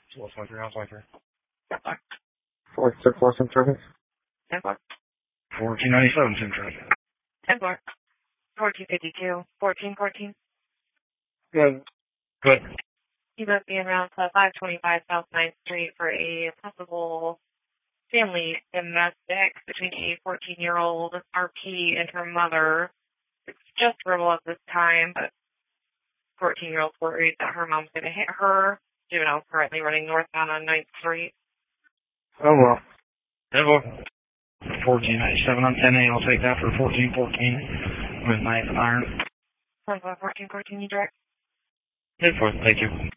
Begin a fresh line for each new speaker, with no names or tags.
464 Sim Traffic.
10 block.
1497 Sim Traffic.
10 block. 1452. 1414.
Good.
Good.
You must be around 525 South 9th Street for a possible family domestic between a 14-year-old RP and her mother. It's just verbal at this time, but 14-year-old's worried that her mom's going to hit her. Juvenile currently running northbound on 9th Street.
Oh, well.
1497 on 10A. I'll take that for 1414 with knife and iron.
1414, you direct.
10-4, thank you.